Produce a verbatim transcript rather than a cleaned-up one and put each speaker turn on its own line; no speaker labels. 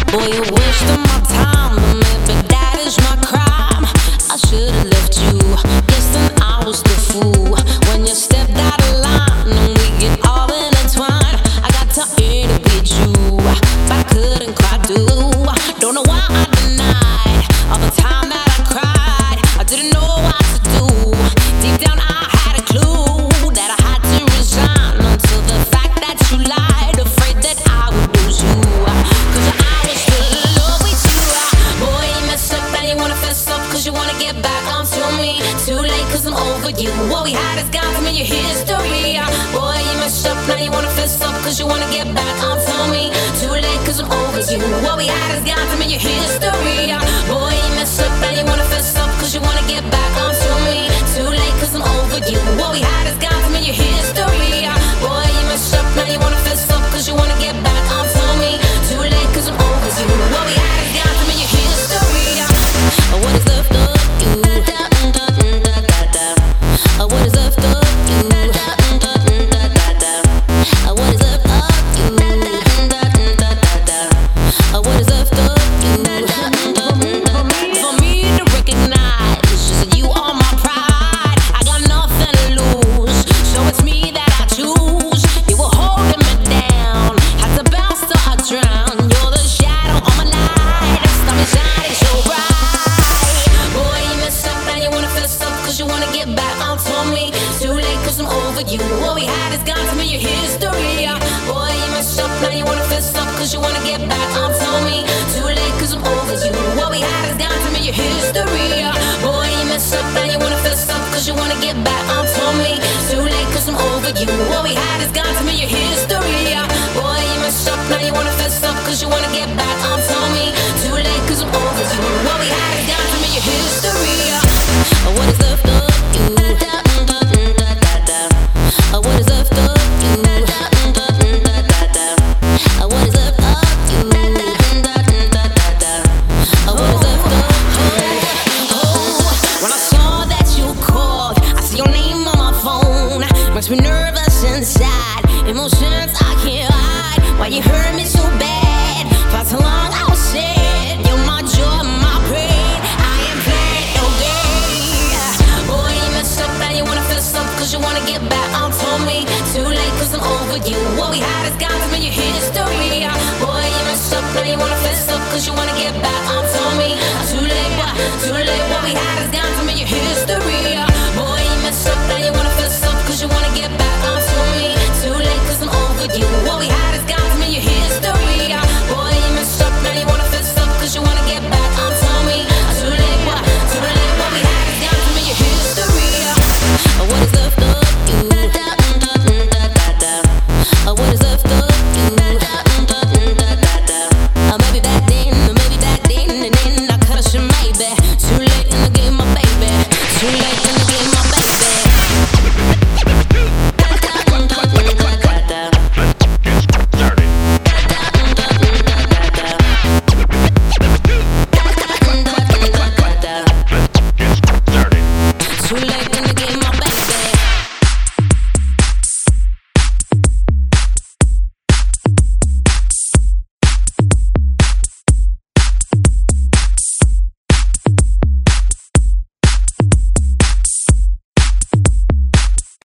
Boy, you wasted my time, but maybe that is my crime. I should've left you, yes, then I was the fool. When you stepped out of line and we get all intertwined, I got to beat you, but I couldn't quite do. Don't know why I denied all the time that I cried. I didn't know what to do. Deep down I had a clue that I had to resign until the fact that you lied, afraid that I would lose you. Cause I was still in love with you. Boy, you messed up and you wanna fess up cause you wanna get back onto me. Too late cause I'm over you. What we had is gone from your history. Boy, you messed up now you wanna fess up cause you wanna get back onto me. Too late cause I'm over you. What we had is gone from your history. Boy, you messed up now you wanna fess up cause you wanna get back onto me. Too late cause I'm over you. What we had is gone from your history. Boy, you messed up now you wanna fess up cause you wanna get back onto me. Too late cause I'm over you. What we had is gone from your history. What is left of you? What is left of you? What is left of you? What is left of you? For me to recognize that you are my pride, I got nothing to lose, so it's me that I choose. You were holding me down, had to bounce till I drown. You're the shadow on my light, that's got me shining so bright. Boy, you messed up and you wanna fess up cause you wanna get back onto me. Too late cause I'm over you. What we had is gone from your history. Boy, you messed up now you wanna fess up cause you wanna get back onto me. Too late cause I'm over you. What we had is gone from your history. Boy, you messed up now you wanna fess up cause you wanna get back onto me. Too late cause I'm over you. What we had is gone from your history. Boy, you messed up now you wanna fess up cause you wanna